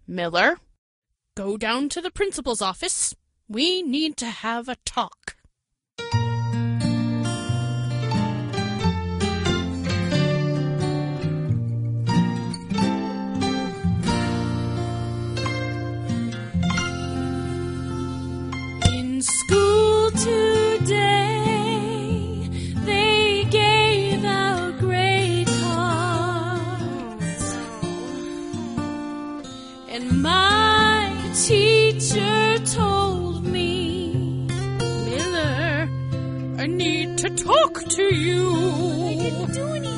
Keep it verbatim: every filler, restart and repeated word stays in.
Miller, go down to the principal's office. We need to have a talk. In school today, they gave out grade cards, and my teacher told me, Miller, I need to talk to you.